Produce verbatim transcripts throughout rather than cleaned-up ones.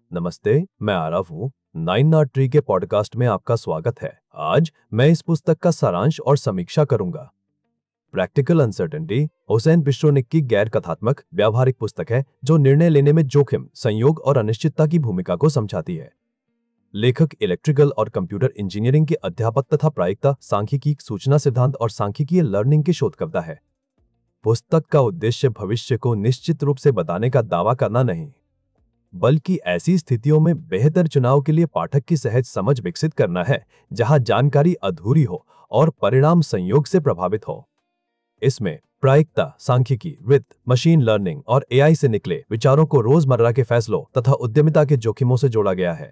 नमस्ते, मैं आरव हूँ। नाइन नॉट ट्री के पॉडकास्ट में आपका स्वागत है। आज मैं इस पुस्तक का सारांश और समीक्षा करूंगा। प्रैक्टिकल अनसर्टेनिटी हुसैन पिश्रोनिक की गैर कथात्मक व्यावहारिक पुस्तक है जो निर्णय लेने में जोखिम, संयोग और अनिश्चितता की भूमिका को समझाती है। लेखक इलेक्ट्रिकल और कंप्यूटर इंजीनियरिंग के अध्यापक तथा प्रायिकता, सांख्यिकी, सूचना सिद्धांत और सांख्यिकीय लर्निंग के शोधकर्ता है। पुस्तक का उद्देश्य भविष्य को निश्चित रूप से बताने का दावा करना नहीं, बल्कि ऐसी स्थितियों में बेहतर चुनाव के लिए पाठक की सहज समझ विकसित करना है जहां जानकारी अधूरी हो और परिणाम संयोग से प्रभावित हो। इसमें प्रायिकता, सांख्यिकी, वित्त, मशीन लर्निंग और एआई से निकले विचारों को रोजमर्रा के फैसलों तथा उद्यमिता के जोखिमों से जोड़ा गया है।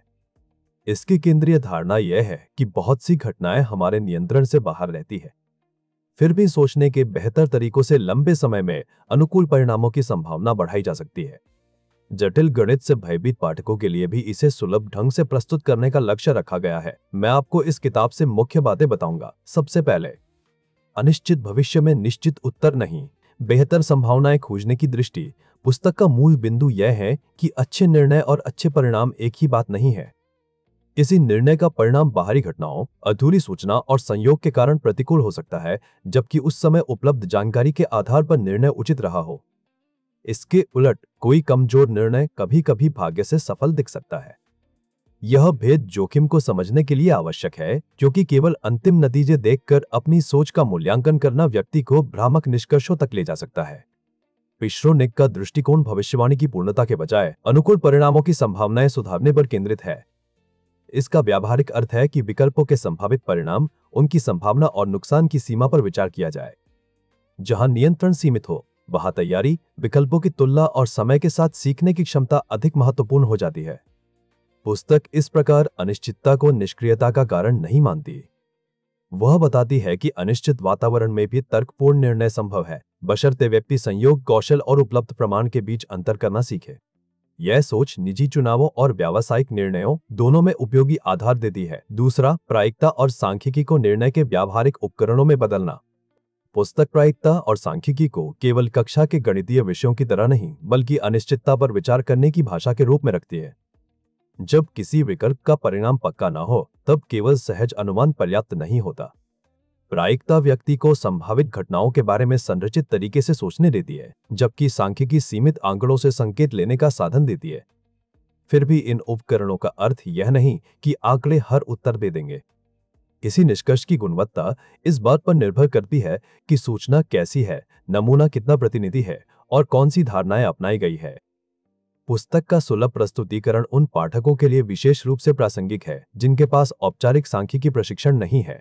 इसकी केंद्रीय धारणा यह है कि बहुत सी घटनाएं हमारे नियंत्रण से बाहर रहती है, फिर भी सोचने के बेहतर तरीकों से लंबे समय में अनुकूल परिणामों की संभावना बढ़ाई जा सकती है। जटिल गणित से भयभीत पाठकों के लिए भी इसे सुलभ ढंग से प्रस्तुत करने का लक्ष्य रखा गया है। मैं आपको इस किताब से मुख्य बातें बताऊंगा। सबसे पहले, अनिश्चित भविष्य में निश्चित उत्तर नहीं, बेहतर संभावनाएं खोजने की दृष्टि। पुस्तक का मूल बिंदु यह है कि अच्छे निर्णय और अच्छे परिणाम एक ही बात नहीं है। किसी निर्णय का परिणाम बाहरी घटनाओं, अधूरी सूचना और संयोग के कारण प्रतिकूल हो सकता है, जबकि उस समय उपलब्ध जानकारी के आधार पर निर्णय उचित रहा हो। इसके उलट कोई कमजोर निर्णय कभी कभी भाग्य से सफल दिख सकता है। यह भेद जोखिम को समझने के लिए आवश्यक है, क्योंकि केवल अंतिम नतीजे देखकर अपनी सोच का मूल्यांकन करना व्यक्ति को भ्रामक निष्कर्षों तक ले जा सकता है। पिश्रोनिक का दृष्टिकोण भविष्यवाणी की पूर्णता के बजाय अनुकूल परिणामों की संभावनाएं सुधारने पर केंद्रित है। इसका व्यावहारिक अर्थ है कि विकल्पों के संभावित परिणाम, उनकी संभावना और नुकसान की सीमा पर विचार किया जाए। जहां नियंत्रण सीमित हो, वहां तैयारी, विकल्पों की तुलना और समय के साथ सीखने की क्षमता अधिक महत्वपूर्ण हो जाती है। पुस्तक इस प्रकार अनिश्चितता को निष्क्रियता का कारण नहीं मानती। वह बताती है कि अनिश्चित वातावरण में भी तर्कपूर्ण निर्णय संभव है, बशर्ते व्यक्ति संयोग, कौशल और उपलब्ध प्रमाण के बीच अंतर करना सीखे। यह सोच निजी चुनावों और व्यावसायिक निर्णयों दोनों में उपयोगी आधार देती है। दूसरा, प्रायिकता और सांख्यिकी को निर्णय के व्यावहारिक उपकरणों में बदलना। पुस्तक प्रायिकता और सांख्यिकी को केवल कक्षा के गणितीय विषयों की तरह नहीं, बल्कि अनिश्चितता पर विचार करने की भाषा के रूप में रखती है। जब किसी विकल्प का परिणाम पक्का न हो, तब केवल सहज अनुमान पर्याप्त नहीं होता। प्रायिकता व्यक्ति को संभावित घटनाओं के बारे में संरचित तरीके से सोचने देती है, जबकि सांख्यिकी सीमित आंकड़ों से संकेत लेने का साधन देती है। फिर भी इन उपकरणों का अर्थ यह नहीं कि आंकड़े हर उत्तर दे देंगे। किसी निष्कर्ष की गुणवत्ता इस बात पर निर्भर करती है कि सूचना कैसी है, नमूना कितना प्रतिनिधि है और कौन सी धारणाएं अपनाई गई है। पुस्तक का सुलभ प्रस्तुतिकरण उन पाठकों के लिए विशेष रूप से प्रासंगिक है जिनके पास औपचारिक सांख्यिकी प्रशिक्षण नहीं है।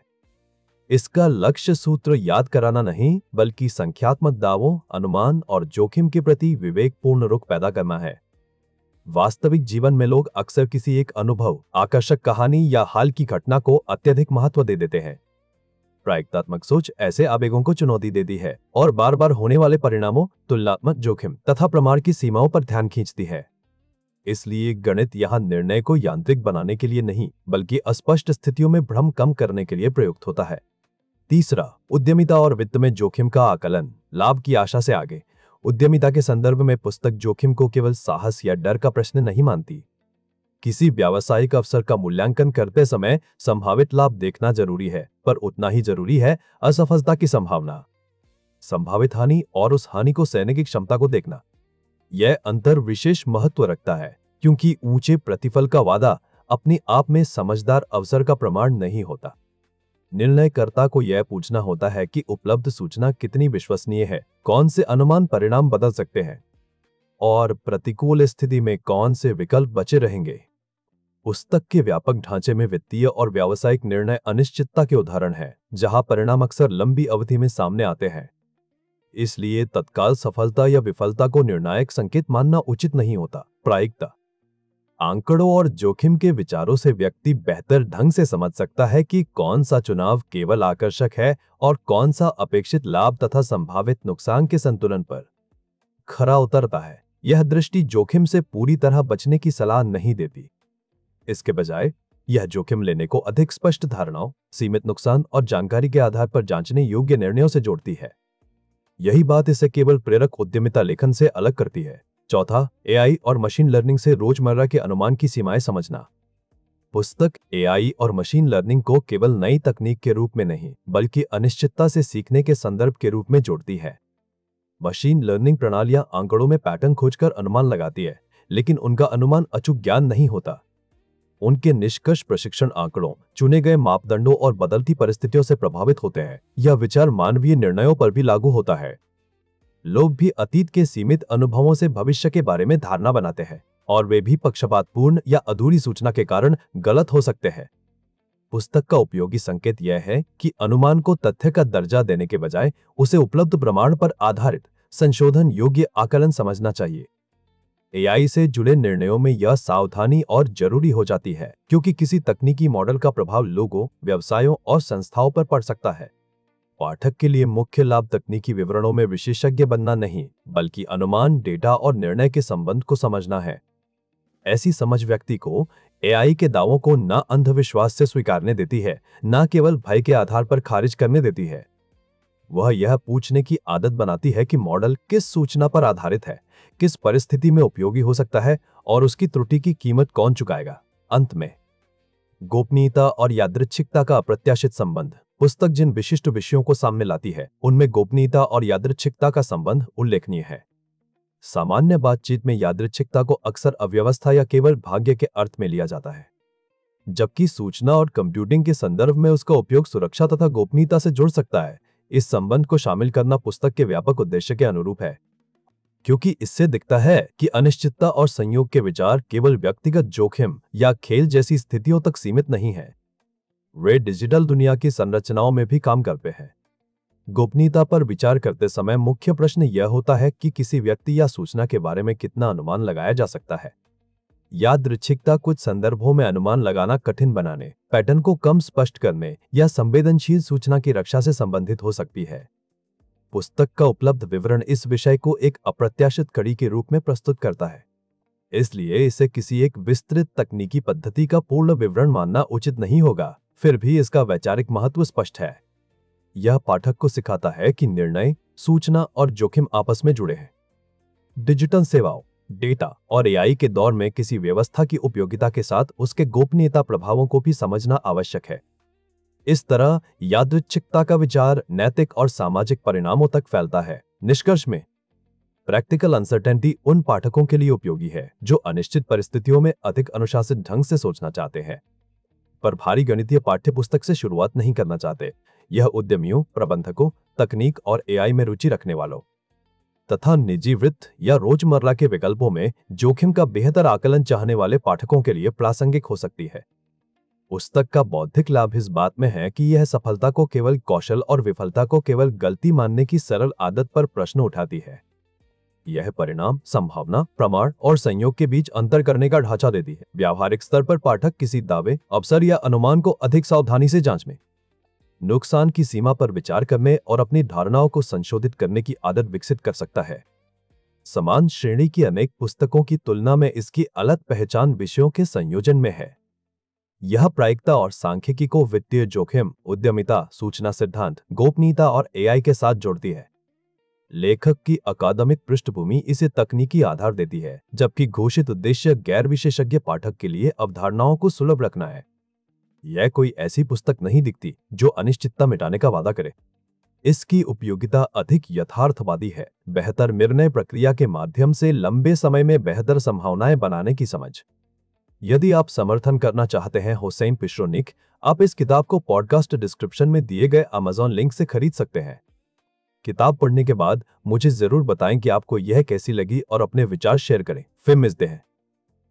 इसका लक्ष्य सूत्र याद कराना नहीं, बल्कि संख्यात्मक दावों, अनुमान और जोखिम के प्रति विवेकपूर्ण रुख पैदा करना है। वास्तविक जीवन में लोग अक्सर किसी एक अनुभव, आकर्षक कहानी या हाल की घटना को अत्यधिक महत्व दे देते हैं। प्रायिकतात्मक सोच ऐसे आवेगों को चुनौती देती है और बार बार होने वाले परिणामों, तुलनात्मक जोखिम तथा प्रमाण की सीमाओं पर ध्यान खींचती है। इसलिए गणित यहां निर्णय को यांत्रिक बनाने के लिए नहीं, बल्कि अस्पष्ट स्थितियों में भ्रम कम करने के लिए प्रयुक्त होता है। तीसरा, उद्यमिता और वित्त में जोखिम का आकलन। लाभ की आशा से आगे, उद्यमिता के संदर्भ में पुस्तक जोखिम को केवल साहस या डर का प्रश्न नहीं मानती। किसी व्यावसायिक अवसर का मूल्यांकन करते समय संभावित लाभ देखना जरूरी है, पर उतना ही जरूरी है असफलता की संभावना, संभावित हानि और उस हानि को सहने की क्षमता को देखना। यह अंतर विशेष महत्व रखता है, क्योंकि ऊंचे प्रतिफल का वादा अपने आप में समझदार अवसर का प्रमाण नहीं होता। निर्णयकर्ता को यह पूछना होता है कि उपलब्ध सूचना कितनी विश्वसनीय है, कौन से अनुमान परिणाम बदल सकते हैं और प्रतिकूल स्थिति में कौन से विकल्प बचे रहेंगे। पुस्तक के व्यापक ढांचे में वित्तीय और व्यावसायिक निर्णय अनिश्चितता के उदाहरण हैं, जहां परिणाम अक्सर लंबी अवधि में सामने आते हैं। इसलिए तत्काल सफलता या विफलता को निर्णायक संकेत मानना उचित नहीं होता। प्रायिकता, आंकड़ों और जोखिम के विचारों से व्यक्ति बेहतर ढंग से समझ सकता है कि कौन सा चुनाव केवल आकर्षक है और कौन सा अपेक्षित लाभ तथा संभावित नुकसान के संतुलन पर खरा उतरता है। यह दृष्टि जोखिम से पूरी तरह बचने की सलाह नहीं देती। इसके बजाय यह जोखिम लेने को अधिक स्पष्ट धारणाओं, सीमित नुकसान और जानकारी के आधार पर जांचने योग्य निर्णयों से जोड़ती है। यही बात इसे केवल प्रेरक उद्यमिता लेखन से अलग करती है। चौथा, एआई और मशीन लर्निंग से रोजमर्रा के अनुमान की सीमाएं समझना। पुस्तक एआई और मशीन लर्निंग को केवल नई तकनीक के रूप में नहीं, बल्कि अनिश्चितता से सीखने के संदर्भ के रूप में जोड़ती है। मशीन लर्निंग प्रणालियां आंकड़ों में पैटर्न खोजकर अनुमान लगाती है, लेकिन उनका अनुमान अचूक ज्ञान नहीं होता। उनके निष्कर्ष प्रशिक्षण आंकड़ों, चुने गए मापदंडों और बदलती परिस्थितियों से प्रभावित होते हैं। यह विचार मानवीय निर्णयों पर भी लागू होता है। लोग भी अतीत के सीमित अनुभवों से भविष्य के बारे में धारणा बनाते हैं, और वे भी पक्षपातपूर्ण या अधूरी सूचना के कारण गलत हो सकते हैं। पुस्तक का उपयोगी संकेत यह है कि अनुमान को तथ्य का दर्जा देने के बजाय उसे उपलब्ध प्रमाण पर आधारित संशोधन योग्य आकलन समझना चाहिए। एआई से जुड़े निर्णयों में यह सावधानी और जरूरी हो जाती है, क्योंकि किसी तकनीकी मॉडल का प्रभाव लोगों, व्यवसायों और संस्थाओं पर पड़ सकता है। पाठक के लिए मुख्य लाभ तकनीकी विवरणों में विशेषज्ञ बनना नहीं, बल्कि अनुमान, डेटा और निर्णय के संबंध को समझना है। ऐसी समझ व्यक्ति को एआई के दावों को न अंधविश्वास से स्वीकारने देती है, न केवल भय के आधार पर खारिज करने देती है। वह यह पूछने की आदत बनाती है कि मॉडल किस सूचना पर आधारित है, किस परिस्थिति में उपयोगी हो सकता है और उसकी त्रुटि की कीमत कौन चुकाएगा। अंत में, गोपनीयता और यादृच्छिकता का अप्रत्याशित संबंध। पुस्तक जिन विशिष्ट विषयों को सामने लाती है, उनमें गोपनीयता और यादृच्छिकता का संबंध उल्लेखनीय है। सामान्य बातचीत में यादृच्छिकता को अक्सर अव्यवस्था या केवल भाग्य के अर्थ में लिया जाता है, जबकि सूचना और कंप्यूटिंग के संदर्भ में उसका उपयोग सुरक्षा तथा गोपनीयता से जुड़ सकता है। इस संबंध को शामिल करना पुस्तक के व्यापक उद्देश्य के अनुरूप है, क्योंकि इससे दिखता है कि अनिश्चितता और संयोग के विचार केवल व्यक्तिगत जोखिम या खेल जैसी स्थितियों तक सीमित नहीं है, वे डिजिटल दुनिया की संरचनाओं में भी काम करते हैं। गोपनीयता पर विचार करते समय मुख्य प्रश्न यह होता है कि किसी व्यक्ति या सूचना के बारे में कितना अनुमान लगाया जा सकता है। यादृच्छिकता कुछ संदर्भों में अनुमान लगाना कठिन बनाने, पैटर्न को कम स्पष्ट करने या संवेदनशील सूचना की रक्षा से संबंधित हो सकती है। पुस्तक का उपलब्ध विवरण इस विषय को एक अप्रत्याशित कड़ी के रूप में प्रस्तुत करता है, इसलिए इसे किसी एक विस्तृत तकनीकी पद्धति का पूर्ण विवरण मानना उचित नहीं होगा। फिर भी इसका वैचारिक महत्व स्पष्ट है। यह पाठक को सिखाता है कि निर्णय, सूचना और जोखिम आपस में जुड़े हैं। डिजिटल सेवाओं, डेटा और एआई के दौर में किसी व्यवस्था की उपयोगिता के साथ उसके गोपनीयता प्रभावों को भी समझना आवश्यक है। इस तरह यादृच्छिकता का विचार नैतिक और सामाजिक परिणामों तक फैलता है। निष्कर्ष में, प्रैक्टिकल अनसर्टेनिटी उन पाठकों के लिए उपयोगी है जो अनिश्चित परिस्थितियों में अधिक अनुशासित ढंग से सोचना चाहते हैं, पर भारी गणितीय पाठ्यपुस्तक से शुरुआत नहीं करना चाहते। यह उद्यमियों, प्रबंधकों, तकनीक और एआई में रुचि रखने वालों तथा निजी वृत्त या रोजमर्रा के विकल्पों में जोखिम का बेहतर आकलन चाहने वाले पाठकों के लिए प्रासंगिक हो सकती है। पुस्तक का बौद्धिक लाभ इस बात में है कि यह सफलता को केवल कौशल और विफलता को केवल गलती मानने की सरल आदत पर प्रश्न उठाती है। यह परिणाम, संभावना, प्रमाण और संयोग के बीच अंतर करने का ढांचा देती है। व्यावहारिक स्तर पर पाठक किसी दावे, अवसर या अनुमान को अधिक सावधानी से जांचने, नुकसान की सीमा पर विचार करने और अपनी धारणाओं को संशोधित करने की आदत विकसित कर सकता है। समान श्रेणी की अनेक पुस्तकों की तुलना में इसकी अलग पहचान विषयों के संयोजन में है। यह प्रायिकता और सांख्यिकी को वित्तीय जोखिम, उद्यमिता, सूचना सिद्धांत, गोपनीयता और एआई के साथ जोड़ती है। लेखक की अकादमिक पृष्ठभूमि इसे तकनीकी आधार देती है, जबकि घोषित उद्देश्य गैर विशेषज्ञ पाठक के लिए अवधारणाओं को सुलभ रखना है। यह कोई ऐसी पुस्तक नहीं दिखती जो अनिश्चितता मिटाने का वादा करे। इसकी उपयोगिता अधिक यथार्थवादी है, बेहतर निर्णय प्रक्रिया के माध्यम से लंबे समय में बेहतर संभावनाएं बनाने की समझ। यदि आप समर्थन करना चाहते हैं हुसैन पिश्रोनिक, आप इस किताब को पॉडकास्ट डिस्क्रिप्शन में दिए गए अमेज़न लिंक से खरीद सकते हैं। किताब पढ़ने के बाद मुझे जरूर बताएं कि आपको यह कैसी लगी और अपने विचार शेयर करें। फिर मिलते हैं।